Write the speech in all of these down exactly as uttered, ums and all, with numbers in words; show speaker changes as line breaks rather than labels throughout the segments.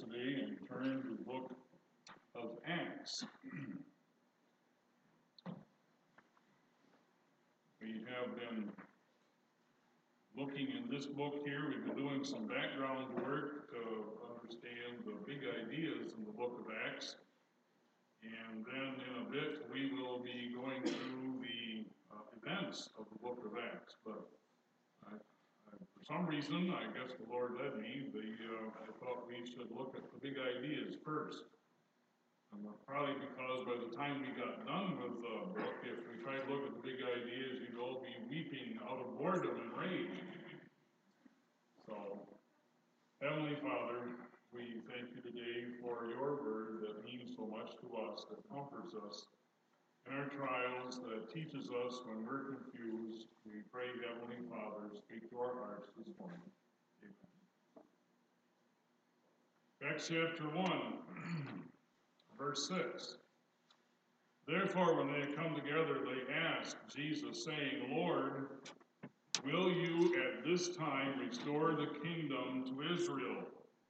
today and turn to the book of Acts. We have been looking in this book here. We've been doing some background work to understand the big ideas in the book of Acts. And then in a bit, we will be going through the uh, events of the book of Acts. But I, I, for some reason, I guess the Lord led me, the, uh, I thought we should look at the big ideas first. And probably because by the time we got done with the book, if we tried to look at the big ideas, you'd all be weeping out of boredom and rage. So, Heavenly Father, we thank you today for your word that means so much to us, that comforts us in our trials, that teaches us when we're confused. We pray, Heavenly Father, speak to our hearts this morning. Amen. Acts chapter one, verse six. Therefore, when they had come together, they asked Jesus, saying, Lord, will you at this time restore the kingdom to Israel?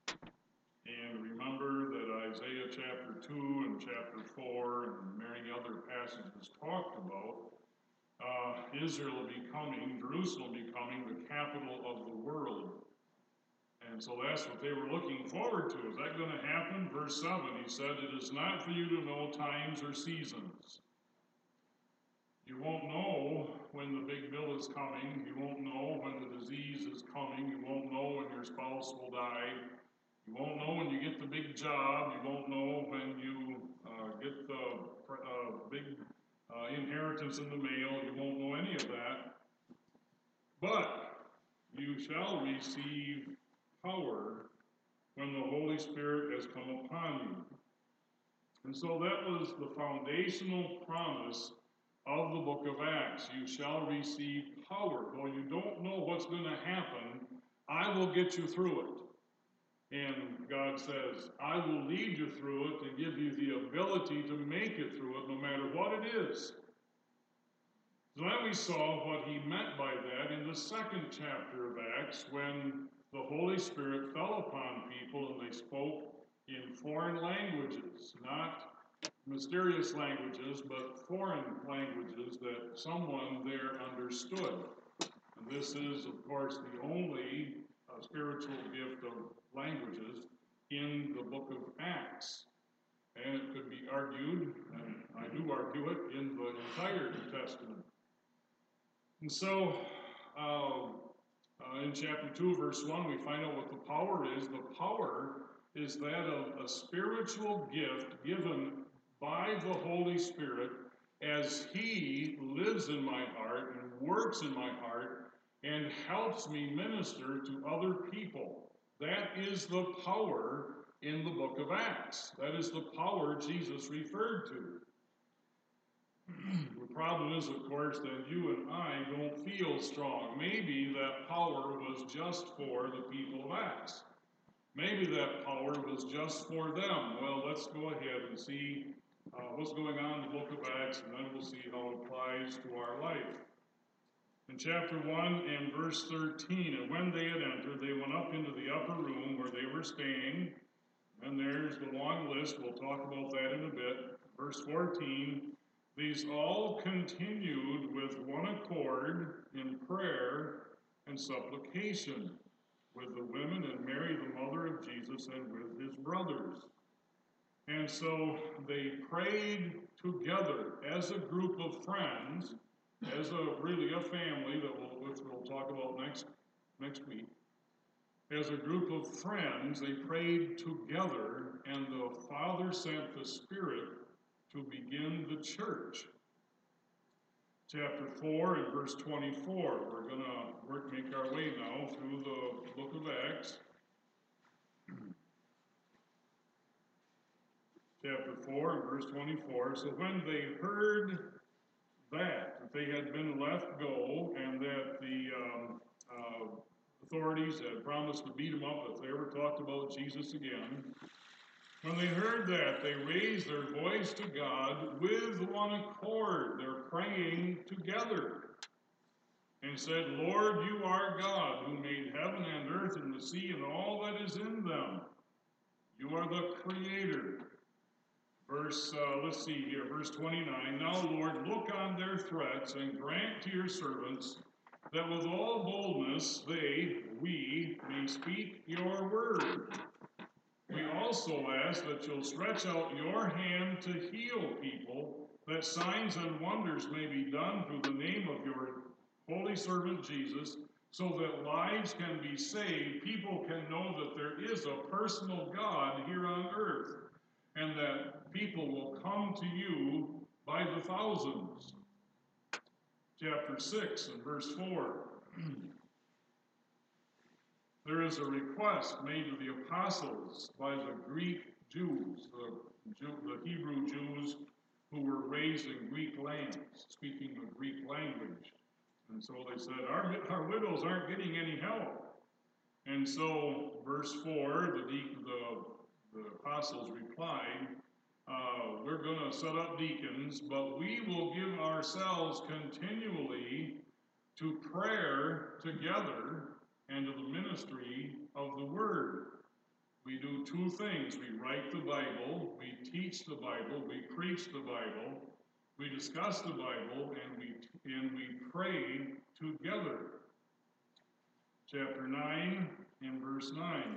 And remember that Isaiah chapter two and chapter four and many other passages talked about uh, Israel becoming, Jerusalem becoming the capital of the world. And so that's what they were looking forward to. Is that going to happen? Verse seven, he said, it is not for you to know times or seasons. You won't know when the big bill is coming. You won't know when the disease is coming. You won't know when your spouse will die. You won't know when you get the big job. You won't know when you uh, get the uh, big uh, inheritance in the mail. You won't know any of that. But you shall receive power when the Holy Spirit has come upon you. And so that was the foundational promise of the book of Acts. You shall receive power. Though you don't know what's going to happen, I will get you through it. And God says, I will lead you through it and give you the ability to make it through it no matter what it is. So then we saw what he meant by that in the second chapter of Acts when the Holy Spirit fell upon people and they spoke in foreign languages, not mysterious languages, but foreign languages that someone there understood. And this is, of course, the only uh, spiritual gift of languages in the book of Acts. And it could be argued, and I do argue it, in the entire New Testament. And so, uh, uh, in chapter two, verse one, we find out what the power is. The power is that of a spiritual gift given by the Holy Spirit as he lives in my heart and works in my heart and helps me minister to other people. That is the power in the book of Acts. That is the power Jesus referred to. The problem is, of course, that you and I don't feel strong. Maybe that power was just for the people of Acts. Maybe that power was just for them. Well, let's go ahead and see uh, what's going on in the book of Acts, and then we'll see how it applies to our life. In chapter one and verse thirteen, and when they had entered, they went up into the upper room where they were staying. And there's the long list. We'll talk about that in a bit. Verse fourteen, these all continued with one accord in prayer and supplication with the women and Mary, the mother of Jesus, and with his brothers. And so they prayed together as a group of friends, as a really a family that we'll, which we'll talk about next next week. As a group of friends, they prayed together, and the Father sent the Spirit to begin the church. Chapter four and verse twenty-four. We're going to work make our way now through the book of Acts. Chapter four and verse twenty-four. So when they heard that, that they had been let go and that the um, uh, authorities had promised to beat them up if they ever talked about Jesus again, when they heard that, they raised their voice to God with one accord. They're praying together and said, Lord, you are God who made heaven and earth and the sea and all that is in them. You You are the Creator. Verse, uh, let's see here, verse twenty-nine. Now, Lord, look on their threats and grant to your servants that with all boldness they, we, may speak your word. We also ask that you'll stretch out your hand to heal people, that signs and wonders may be done through the name of your holy servant Jesus, so that lives can be saved, people can know that there is a personal God here on earth, and that people will come to you by the thousands. Chapter six and verse four. There is a request made to the apostles by the Greek Jews, the, Jew, the Hebrew Jews who were raised in Greek lands, speaking the Greek language. And so they said, our, our widows aren't getting any help. And so, verse four, the, the, the apostles replied, uh, we're going to set up deacons, but we will give ourselves continually to prayer together and to the ministry of the Word. We do two things. We write the Bible, we teach the Bible, we preach the Bible, we discuss the Bible, and we and we pray together. Chapter nine and verse nine.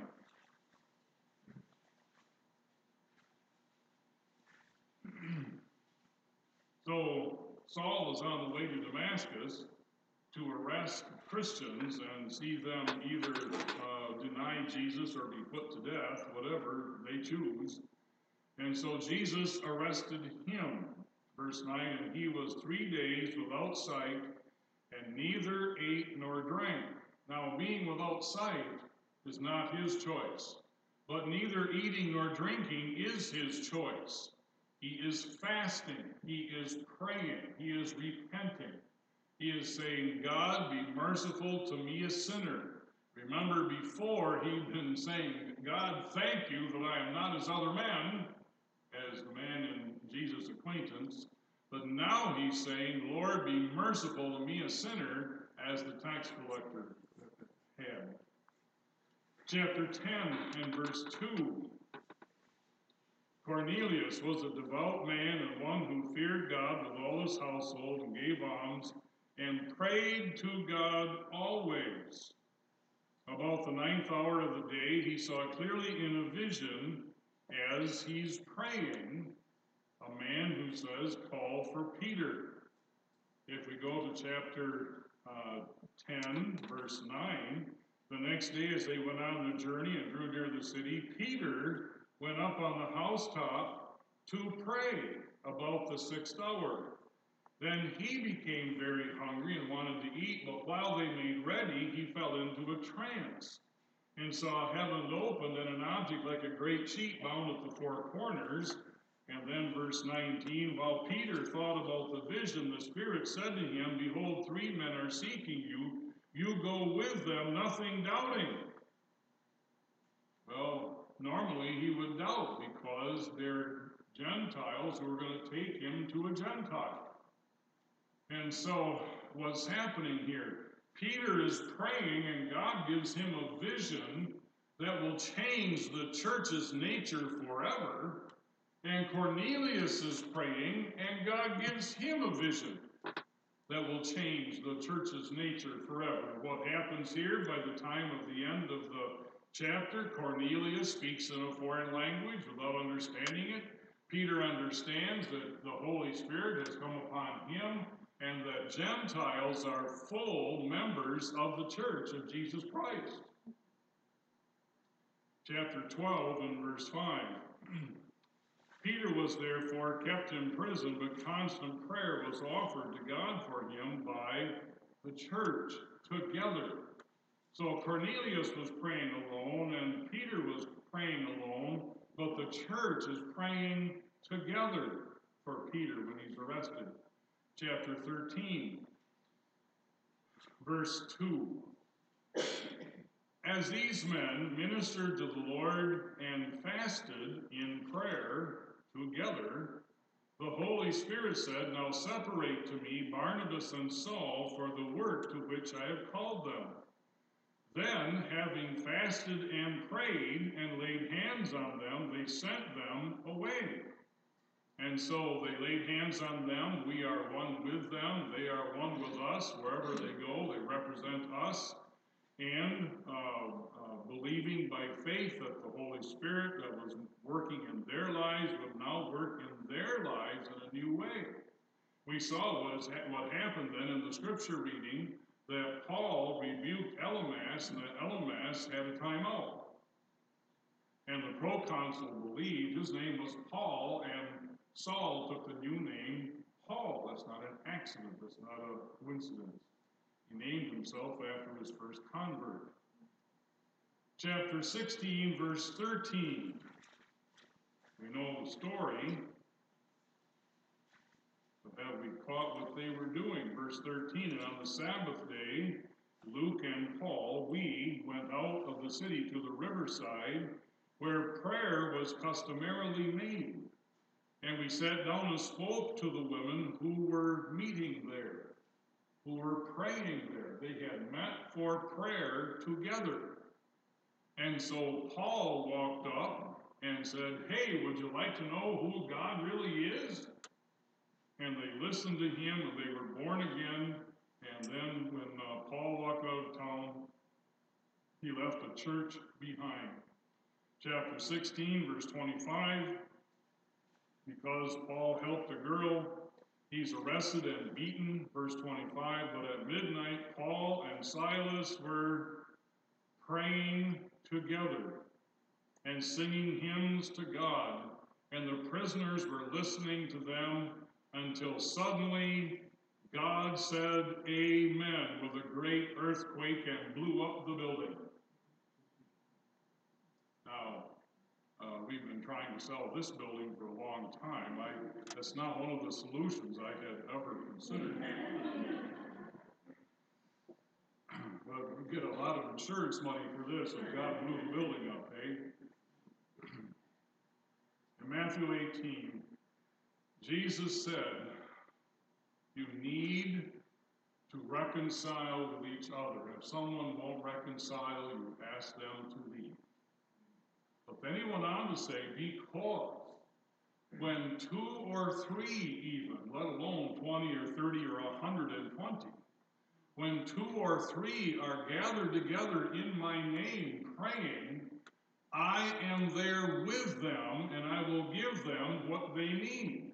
So Saul is on the way to Damascus to arrest Christians and see them either uh, deny Jesus or be put to death, whatever they choose. And so Jesus arrested him. Verse nine, and he was three days without sight, and neither ate nor drank. Now, being without sight is not his choice, but neither eating nor drinking is his choice. He is fasting. He is praying. He is repenting. He is saying, God, be merciful to me, a sinner. Remember, before he'd been saying, God, thank you that I am not as other men, as the man in Jesus' acquaintance. But now he's saying, Lord, be merciful to me, a sinner, as the tax collector had. Chapter ten and verse two. Cornelius was a devout man and one who feared God with all his household and gave alms and prayed to God always. About the ninth hour of the day, he saw clearly in a vision, as he's praying, a man who says, call for Peter. If we go to chapter uh, ten, verse nine, the next day as they went on their journey and drew near the city, Peter went up on the housetop to pray about the sixth hour. Then he became very hungry and wanted to eat, but while they made ready, he fell into a trance and saw heaven opened and an object like a great sheet bound at the four corners. And then verse nineteen, while Peter thought about the vision, the Spirit said to him, behold, three men are seeking you. You go with them, nothing doubting. Well, normally he would doubt because they're Gentiles who are going to take him to a Gentile. And so what's happening here? Peter is praying and God gives him a vision that will change the church's nature forever. And Cornelius is praying and God gives him a vision that will change the church's nature forever. What happens here by the time of the end of the chapter, Cornelius speaks in a foreign language without understanding it. Peter understands that the Holy Spirit has come upon him and that Gentiles are full members of the church of Jesus Christ. Chapter twelve and verse five. Peter was therefore kept in prison, but constant prayer was offered to God for him by the church together. So Cornelius was praying alone, and Peter was praying alone, but the church is praying together for Peter when he's arrested. Chapter thirteen, verse two. As these men ministered to the Lord and fasted in prayer together, the Holy Spirit said, now separate to me Barnabas and Saul for the work to which I have called them. Then, having fasted and prayed and laid hands on them, they sent them away. And so they laid hands on them. We are one with them. They are one with us. Wherever they go, they represent us. And uh, uh, believing by faith that the Holy Spirit that was working in their lives would now work in their lives in a new way. We saw was what happened then in the scripture reading, that Paul rebuked Elymas, and that Elymas had a time out. And the proconsul believed his name was Paul, and Saul took the new name Paul. That's not an accident. That's not a coincidence. He named himself after his first convert. Chapter sixteen, verse thirteen. We know the story. But have we caught what they were doing? Verse thirteen, and on the Sabbath day, Luke and Paul, we went out of the city to the riverside, where prayer was customarily made. And we sat down and spoke to the women who were meeting there, who were praying there. They had met for prayer together. And so Paul walked up and said, hey, would you like to know who God really is? And they listened to him, and they were born again. And then when uh, Paul walked out of town, he left the church behind. Chapter sixteen, verse twenty-five, because Paul helped a girl, he's arrested and beaten. Verse twenty-five, but at midnight, Paul and Silas were praying together and singing hymns to God, and the prisoners were listening to them until suddenly God said, amen, with a great earthquake and blew up the building. Now, uh, we've been trying to sell this building for a long time. I, that's not one of the solutions I had ever considered. But we get a lot of insurance money for this, if God blew the building up, eh? In Matthew eighteen, Jesus said, you need to reconcile with each other. If someone won't reconcile, you ask them to leave. But then he went on to say, because when two or three even, let alone twenty or thirty or one hundred twenty, when two or three are gathered together in my name praying, I am there with them, and I will give them what they need.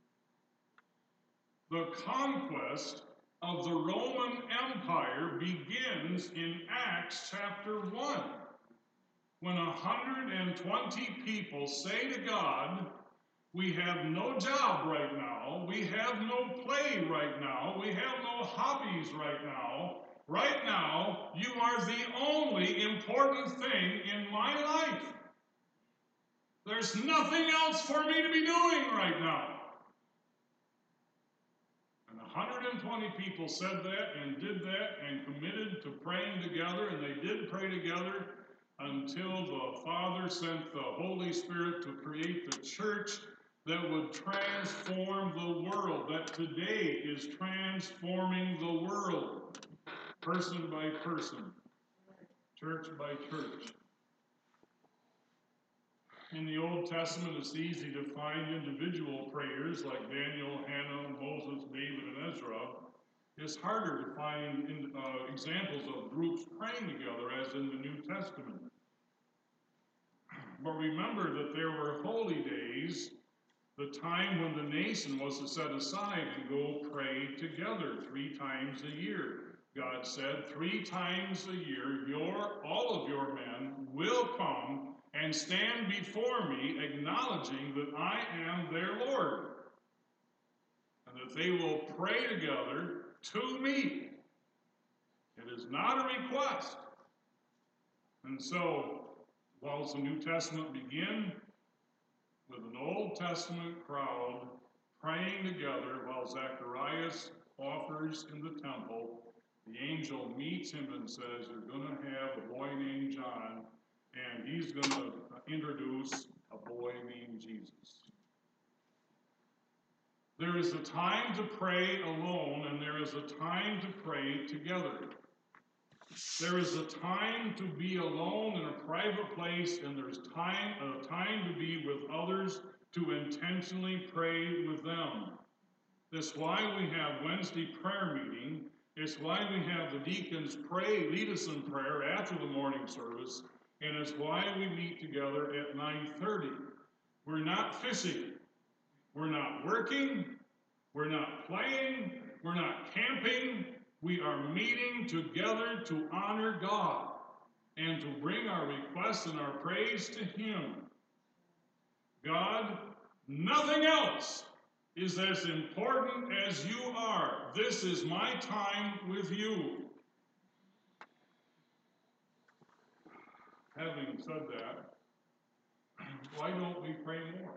The conquest of the Roman Empire begins in Acts chapter one. When one hundred twenty people say to God, we have no job right now, we have no play right now, we have no hobbies right now, right now you are the only important thing in my life. There's nothing else for me to be doing right now. And one hundred twenty people said that and did that and committed to praying together, and they did pray together until the Father sent the Holy Spirit to create the church that would transform the world, that today is transforming the world, person by person, church by church. In the Old Testament, it's easy to find individual prayers like Daniel, Hannah, Moses, David, and Ezra. It's harder to find in, uh, examples of groups praying together as in the New Testament. But remember that there were holy days, the time when the nation was to set aside and go pray together three times a year. God said, three times a year, your all of your men will come and stand before me, acknowledging that I am their Lord, and that they will pray together to me. It is not a request. And so, whilst the New Testament begin with an Old Testament crowd praying together while Zacharias offers in the temple, the angel meets him and says, you're going to have a boy named John, and he's going to introduce a boy named Jesus. There is a time to pray alone, and there is a time to pray together. There is a time to be alone in a private place, and there's time a time to be with others, to intentionally pray with them. That's why we have Wednesday prayer meeting. It's why we have the deacons pray, lead us in prayer after the morning service, and it's why we meet together at nine thirty. We're not fishing. We're not working. We're not playing. We're not camping. We are meeting together to honor God and to bring our requests and our praise to Him. God, nothing else is as important as you are. This is my time with you. Having said that, why don't we pray more?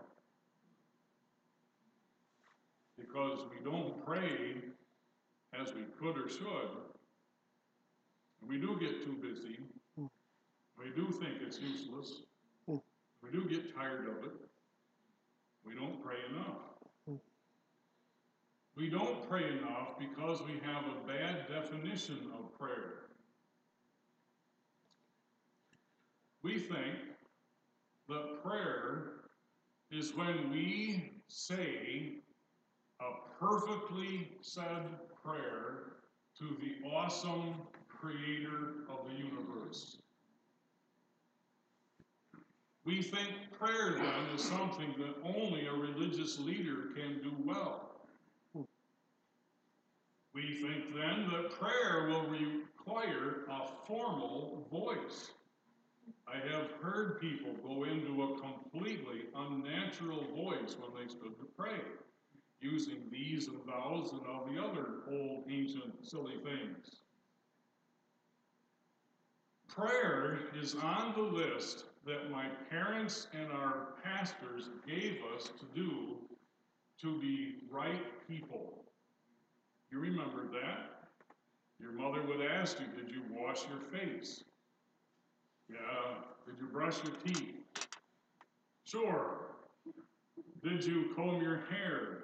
Because we don't pray as we could or should. We do get too busy. We do think it's useless. We do get tired of it. We don't pray enough. We don't pray enough because we have a bad definition of prayer. We think that prayer is when we say a perfectly said prayer to the awesome creator of the universe. We think prayer then is something that only a religious leader can do well. We think then that prayer will require a formal voice. I have heard people go into a completely unnatural voice when they stood to pray, using these and thous and all the other old, ancient, silly things. Prayer is on the list that my parents and our pastors gave us to do to be right people. You remember that? Your mother would ask you, did you wash your face? Yeah. Did you brush your teeth? Sure. Did you comb your hair?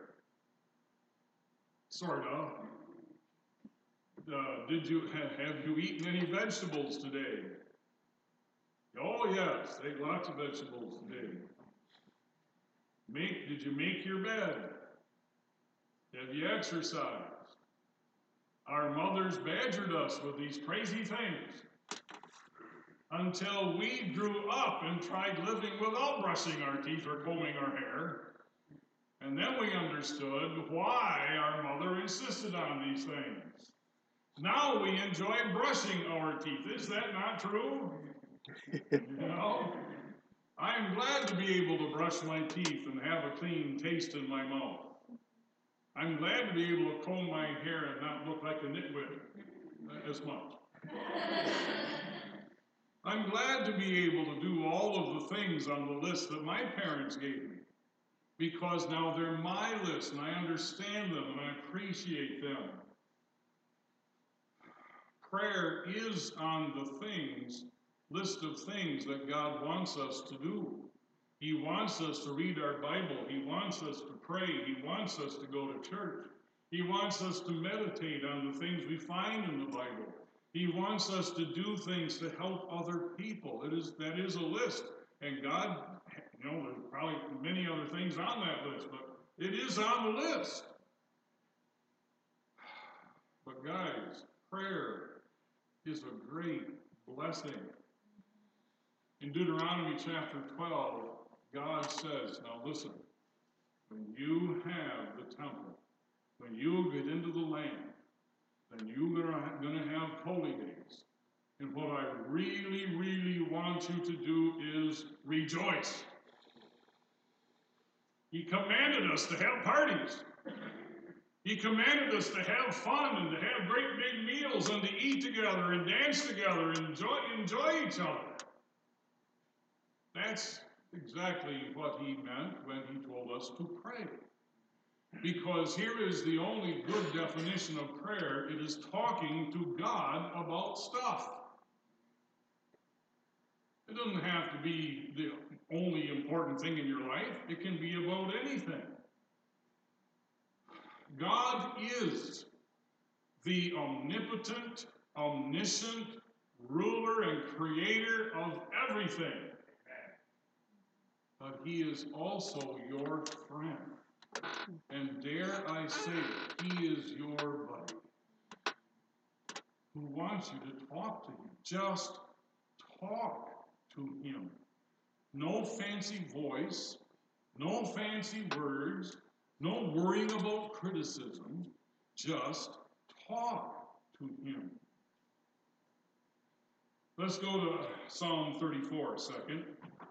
Sort of. Uh, did you have, have you eaten any vegetables today? Oh yes, ate lots of vegetables today. Make did you make your bed? Have you exercised? Our mothers badgered us with these crazy things until we grew up and tried living without brushing our teeth or combing our hair. And then we understood why our mother insisted on these things. Now we enjoy brushing our teeth. Is that not true? You know? I'm glad to be able to brush my teeth and have a clean taste in my mouth. I'm glad to be able to comb my hair and not look like a nitwit as much. I'm glad to be able to do all of the things on the list that my parents gave me, because now they're my list and I understand them and I appreciate them. Prayer is on the things, list of things that God wants us to do. He wants us to read our Bible. He wants us to pray. He wants us to go to church. He wants us to meditate on the things we find in the Bible. He wants us to do things to help other people. It is that is a list. And God, you know, there's probably many other things on that list, but it is on the list. But guys, prayer is a great blessing. In Deuteronomy chapter twelve, God says, now listen, when you have the temple, when you get into the land, then you're going to have holy days. And what I really, really want you to do is rejoice. He commanded us to have parties. He commanded us to have fun and to have great big meals and to eat together and dance together and enjoy, enjoy each other. That's exactly what he meant when he told us to pray. Because here is the only good definition of prayer. It is talking to God about stuff. It doesn't have to be the only important thing in your life. It can be about anything. God is the omnipotent, omniscient ruler and creator of everything. But he is also your friend. And dare I say it, he is your buddy who wants you to talk to him. Just talk to him. No fancy voice, no fancy words, no worrying about criticism. Just talk to him. Let's go to Psalm thirty-four a second.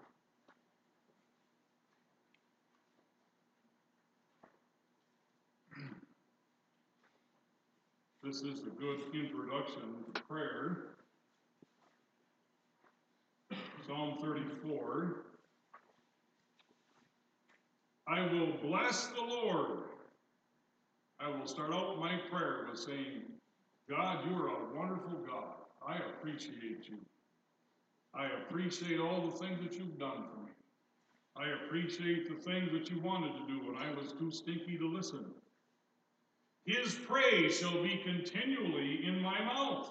This is a good introduction to prayer. Psalm thirty-four. I will bless the Lord. I will start out my prayer with saying, God, you are a wonderful God. I appreciate you. I appreciate all the things that you've done for me. I appreciate the things that you wanted to do when I was too stinky to listen. His praise shall be continually in my mouth.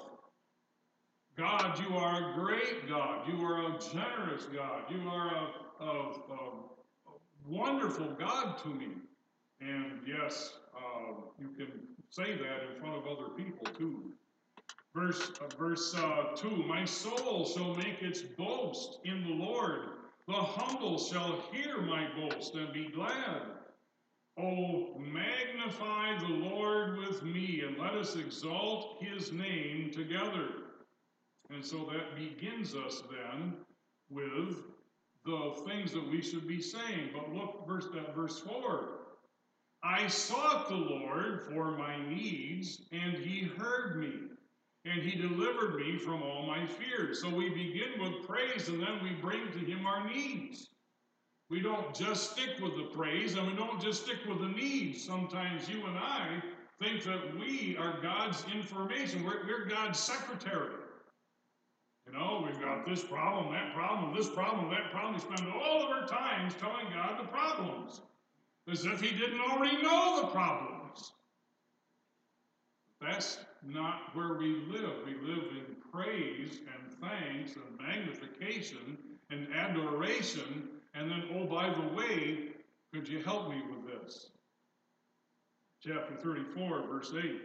God, you are a great God. You are a generous God. You are a, a, a wonderful God to me. And yes, uh, you can say that in front of other people too. Verse, uh, verse uh, two, my soul shall make its boast in the Lord. The humble shall hear my boast and be glad. Oh, magnify the Lord with me, and let us exalt his name together. And so that begins us then with the things that we should be saying. But look, verse, uh, verse four. I sought the Lord for my needs, and he heard me, and he delivered me from all my fears. So we begin with praise, and then we bring to him our needs. We don't just stick with the praise, and we don't just stick with the needs. Sometimes you and I think that we are God's information. We're, we're God's secretary. You know, we've got this problem, that problem, this problem, that problem. We spend all of our time telling God the problems, as if he didn't already know the problems. That's not where we live. We live in praise and thanks and magnification and adoration. And then, oh, by the way, could you help me with this? Chapter thirty-four, verse eight.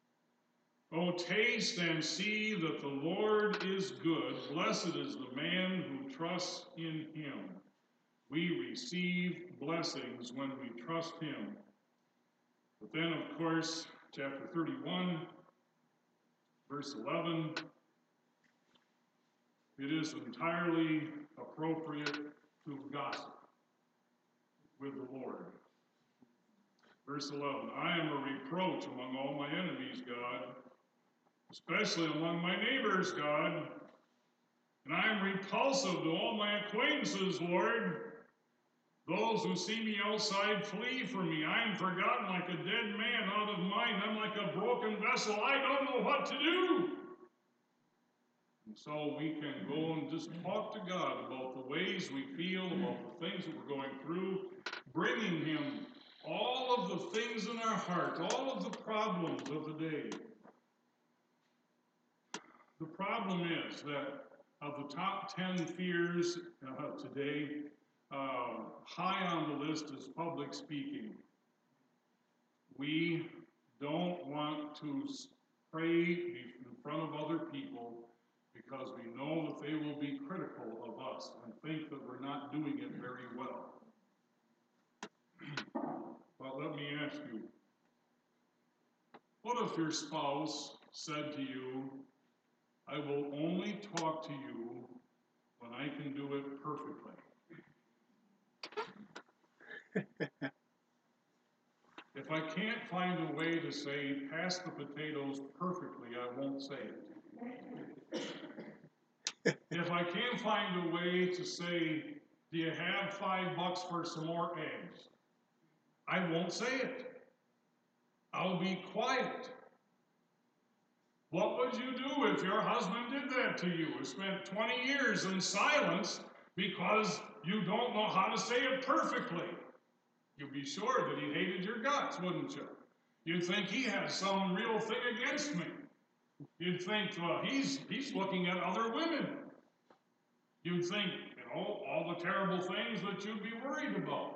Oh, taste and see that the Lord is good. Blessed is the man who trusts in him. We receive blessings when we trust him. But then, of course, chapter thirty-one, verse eleven, it is entirely appropriate to gossip with the Lord. Verse eleven, I am a reproach among all my enemies, God, especially among my neighbors, God, and I am repulsive to all my acquaintances, Lord. Those who see me outside flee from me. I am forgotten like a dead man out of mind. I'm like a broken vessel. I don't know what to do. And so we can go and just talk to God about the ways we feel, about the things that we're going through, bringing him all of the things in our heart, all of the problems of the day. The problem is that of the top ten fears uh, today, Uh, high on the list is public speaking. We don't want to pray in front of other people because we know that they will be critical of us and think that we're not doing it very well. But let me ask you, what if your spouse said to you, I will only talk to you when I can do it perfectly? If I can't find a way to say, pass the potatoes perfectly, I won't say it. If I can't find a way to say, do you have five bucks for some more eggs? I won't say it. I'll be quiet. What would you do if your husband did that to you? You spent twenty years in silence because you don't know how to say it perfectly. You'd be sure that he hated your guts, wouldn't you? You'd think he had some real thing against me. You'd think, well, he's, he's looking at other women. You'd think, you know, all the terrible things that you'd be worried about.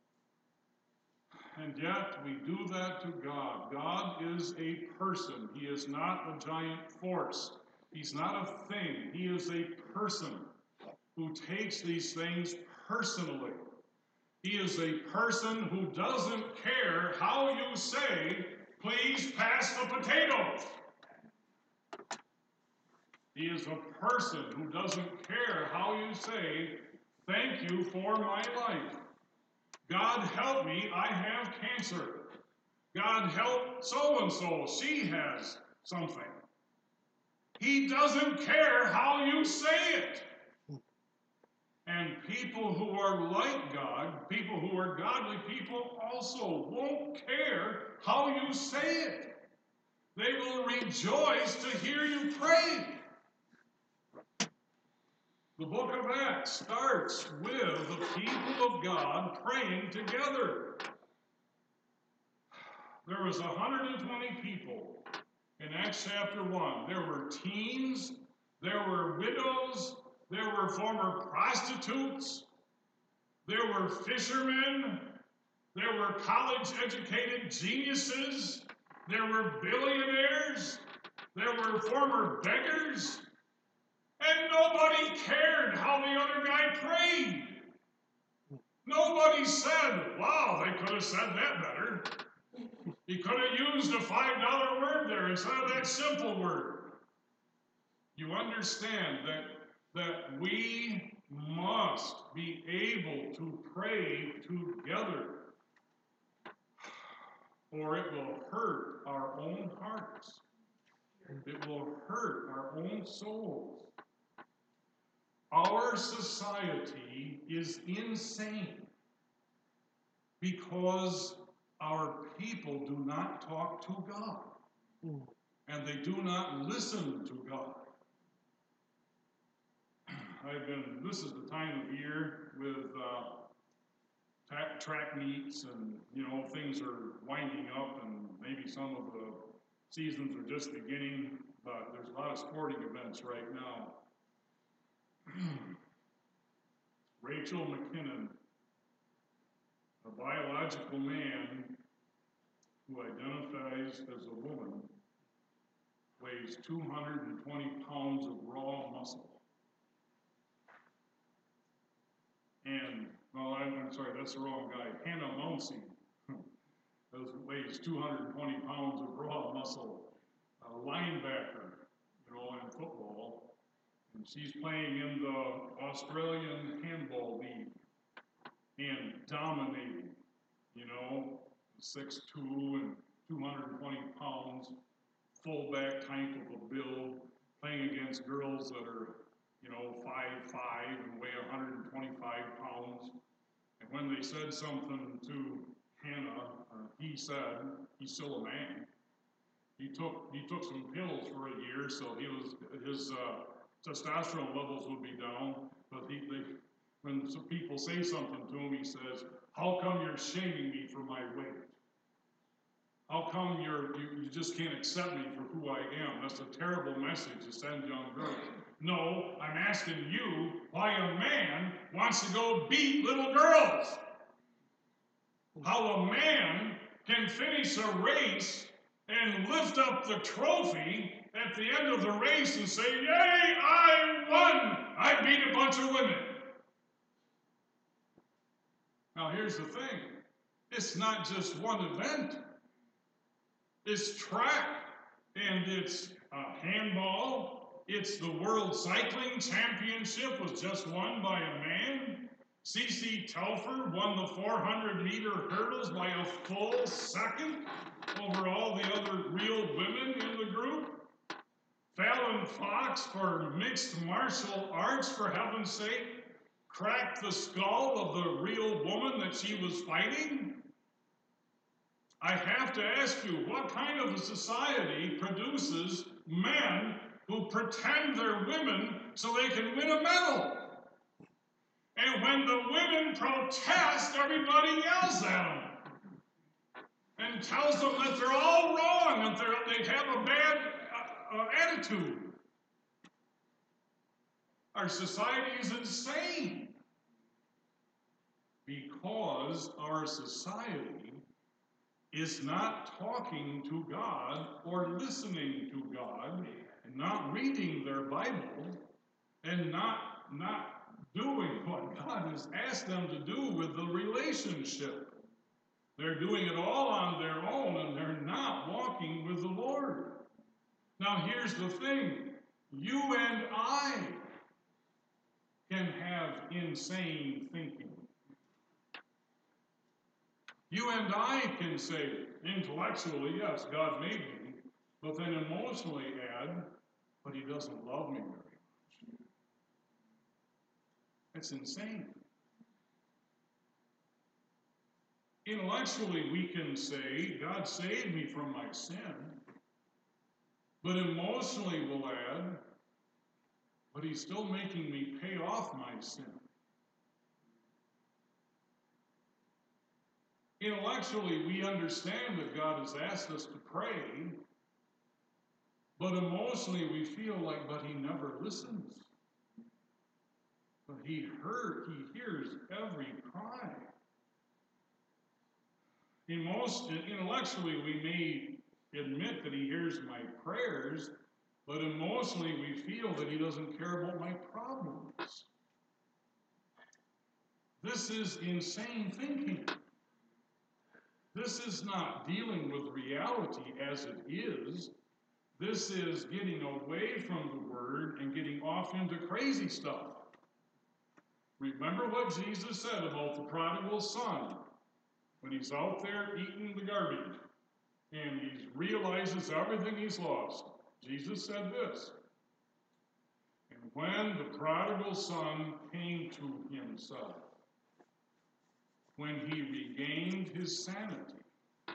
And yet, we do that to God. God is a person. He is not a giant force. He's not a thing. He is a person who takes these things personally. He is a person who doesn't care how you say, please pass the potatoes. He is a person who doesn't care how you say, thank you for my life. God help me, I have cancer. God help so-and-so, she has something. He doesn't care how you say it. And people who are like God, people who are godly people also won't care how you say it. They will rejoice to hear you pray. The book of Acts starts with the people of God praying together. There was one hundred twenty people in Acts chapter one. There were teens, there were widows, there were former prostitutes, there were fishermen, there were college-educated geniuses, there were billionaires, there were former beggars, and nobody cared how the other guy prayed. Nobody said, wow, they could have said that better. He could have used a five dollar word there instead of that simple word. You understand that, that we must be able to pray together, or it will hurt our own hearts. It will hurt our own souls. Our society is insane because our people do not talk to God, and they do not listen to God. I've been, this is the time of year with uh, track, track meets, and, you know, things are winding up, and maybe some of the seasons are just beginning, but there's a lot of sporting events right now. Rachel McKinnon, a biological man who identifies as a woman, weighs two hundred twenty pounds of raw muscle. And, well, I'm, I'm sorry, that's the wrong guy. Hannah Mounsey weighs two hundred twenty pounds of raw muscle, a linebacker, you know, in football. And she's playing in the Australian Handball League and dominating, you know, six two and two hundred twenty pounds, fullback type of a build, playing against girls that are, you know, five five and weigh one hundred twenty-five pounds. And when they said something to Hannah, uh, he said, he's still a man. He took he took some pills for a year, so he was his uh, testosterone levels would be down. But he, they, when some people say something to him, he says, "How come you're shaming me for my weight? How come you're you, you just can't accept me for who I am?" That's a terrible message to send young girls. No, I'm asking you why a man wants to go beat little girls. How a man can finish a race and lift up the trophy at the end of the race and say, "Yay, I won! I beat a bunch of women." Now here's the thing. It's not just one event. It's track, and it's uh, handball. It's the World Cycling Championship was just won by a man. C C Telford won the four hundred meter hurdles by a full second over all the other real women in the group. Fallon Fox for mixed martial arts, for heaven's sake, cracked the skull of the real woman that she was fighting. I have to ask you, what kind of a society produces men who pretend they're women so they can win a medal? And when the women protest, everybody yells at them and tells them that they're all wrong and they're, they have a bad uh, attitude. Our society is insane because our society is not talking to God or listening to God, and not reading their Bible, and not, not doing what God has asked them to do with the relationship. They're doing it all on their own, and they're not walking with the Lord. Now, here's the thing. You and I can have insane thinking. You and I can say, intellectually, yes, God made me, but then emotionally add, but he doesn't love me very much. It's insane. Intellectually, we can say, God saved me from my sin, but emotionally we'll add, but he's still making me pay off my sin. Intellectually, we understand that God has asked us to pray, but emotionally we feel like, but he never listens. But he heard, he hears every cry. Most, intellectually, we may admit that he hears my prayers, but emotionally we feel that he doesn't care about my problems. This is insane thinking. This is not dealing with reality as it is. This is getting away from the Word and getting off into crazy stuff. Remember what Jesus said about the prodigal son when he's out there eating the garbage and he realizes everything he's lost. Jesus said this, and when the prodigal son came to himself, when he regained his sanity,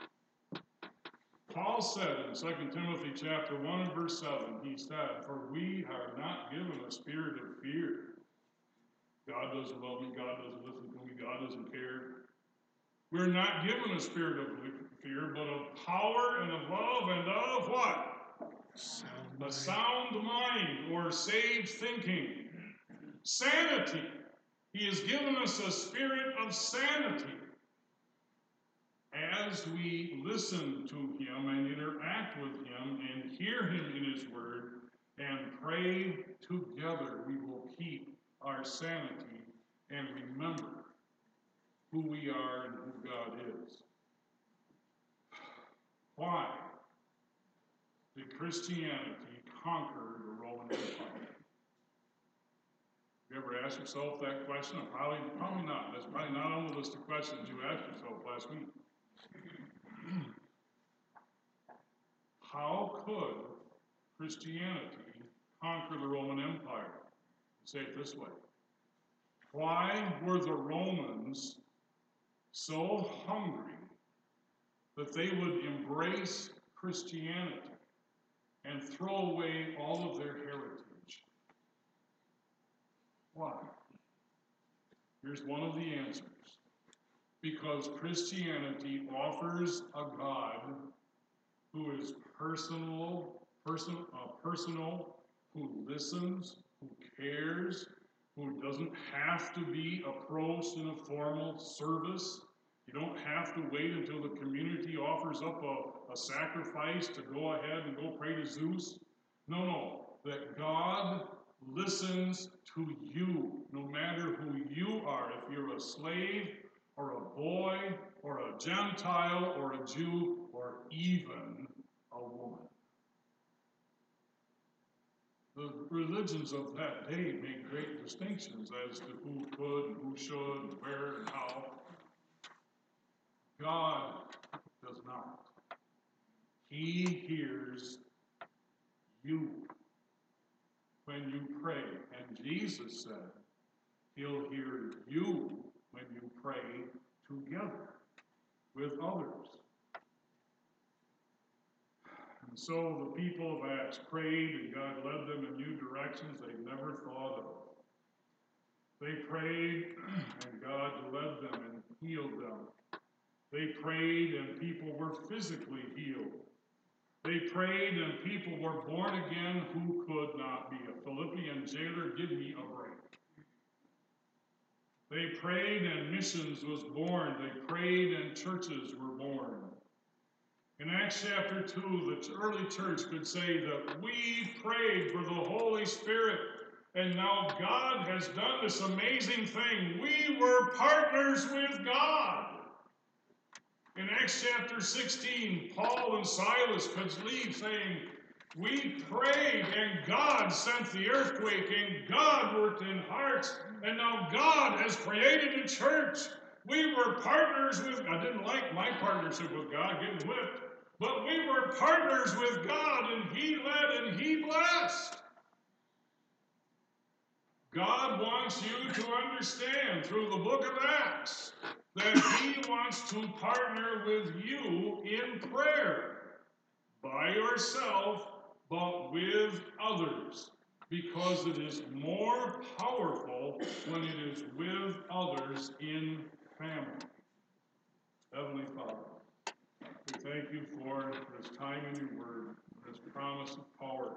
Paul said in Second Timothy chapter one and verse seven, he said, for we are not given a spirit of fear. God doesn't love me, God doesn't listen to me, God doesn't care. We're not given a spirit of fear, but of power and of love and of what? Sound a sound mind or saved thinking. Sanity. He has given us a spirit of sanity. As we listen to him and interact with him and hear him in his word and pray together, we will keep our sanity and remember who we are and who God is. Why did Christianity conquer the Roman Empire? You ever asked yourself that question? Probably, probably not. That's probably not on the list of questions you asked yourself last week. How could Christianity conquer the Roman Empire? Say it this way. Why were the Romans so hungry that they would embrace Christianity and throw away all of their heritage? Why? Here's one of the answers. Because Christianity offers a God who is personal, person, uh, personal, who listens, who cares, who doesn't have to be approached in a formal service. You don't have to wait until the community offers up a, a sacrifice to go ahead and go pray to Zeus. No, no. That God listens to you, no matter who you are. If you're a slave, or a boy, or a Gentile, or a Jew, or even a woman. The religions of that day made great distinctions as to who could, and who should, and where, and how. God does not. He hears you when you pray. And Jesus said, he'll hear you when you pray together with others. And so the people of Acts prayed, and God led them in new directions they never thought of. They prayed, and God led them and healed them. They prayed, and people were physically healed. They prayed and people were born again who could not be. A Philippian jailer, give me a break. They prayed and missions was born. They prayed and churches were born. In Acts chapter two, the early church could say that we prayed for the Holy Spirit, and now God has done this amazing thing. We were partners with God. In Acts chapter sixteen, Paul and Silas could leave saying, we prayed and God sent the earthquake and God worked in hearts, and now God has created a church. We were partners with, I didn't like my partnership with God, getting whipped, but we were partners with God, and He led and He blessed. God wants you to understand through the book of Acts that He wants to partner with you in prayer, by yourself, but with others, because it is more powerful when it is with others in family. Heavenly Father, we thank you for this time in your word, this promise of power.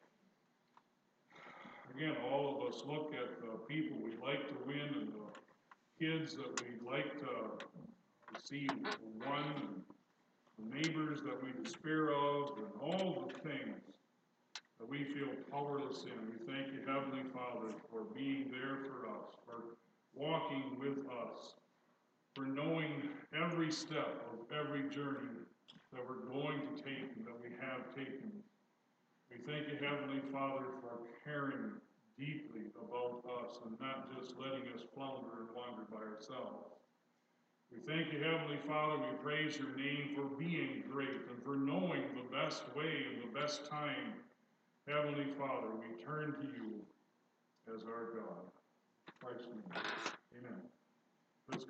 Again, all of us look at the people we like to win and the kids that we'd like to see won, and the neighbors that we despair of, and all the things that we feel powerless in. We thank you, Heavenly Father, for being there for us, for walking with us, for knowing every step of every journey that we're going to take and that we have taken. We thank you, Heavenly Father, for caring deeply about us and not just letting us flounder and wander by ourselves. We thank you, Heavenly Father. We praise your name for being great and for knowing the best way and the best time. Heavenly Father, we turn to you as our God. In Christ's name, amen.